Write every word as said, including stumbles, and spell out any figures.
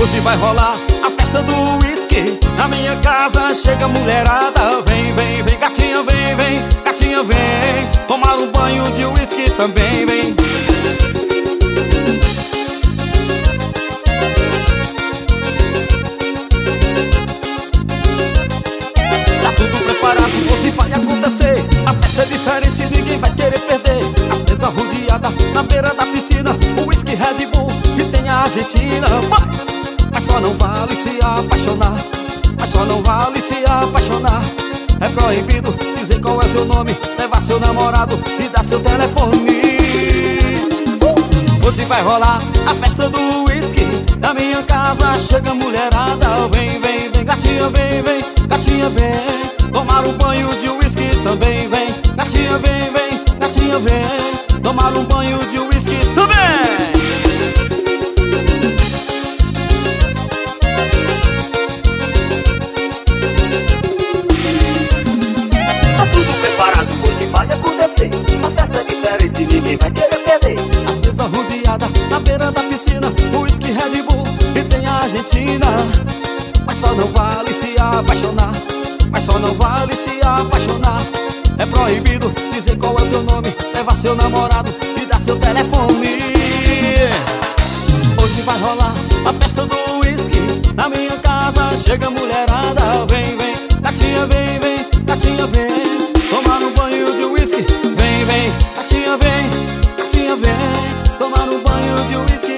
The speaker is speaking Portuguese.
Hoje vai rolar a festa do uísque. Na minha casa chega a mulherada. Vem, vem, vem, gatinha, vem, vem, gatinha, vem tomar um banho de uísque também, vem. Tá tudo preparado, hoje vai acontecer. A festa é diferente, ninguém vai querer perder. As mesas rodeadas na beira da piscina, o uísque Red Bull e tem a Argentina. Vai! Mas só não vale se apaixonar. Mas só não vale se apaixonar. É proibido dizer qual é o teu nome, levar seu namorado e dar seu telefone. uh! Hoje vai rolar a festa do uísque. Na minha casa chega a mulherada. Vem, vem, vem, gatinha, vem, vem, gatinha, vem tomar um banho de uísque também, vem. Gatinha, vem, vem, gatinha, vem tomar um banho de uísque também. Vai acontecer, a festa é diferente, ninguém vai querer perder. As mesas rodeadas na beira da piscina, o uísque Red Bull e tem a Argentina. Mas só não vale se apaixonar. Mas só não vale se apaixonar. É proibido dizer qual é o teu nome, levar seu namorado e dar seu telefone. Hoje vai rolar a festa do uísque. Na minha casa chega a mulherada. Vem, vem, gatinha, vem, vem, gatinha, vem tomar um banho de uísque. Vem, vem, gatinha, vem, gatinha, vem tomar um banho de uísque.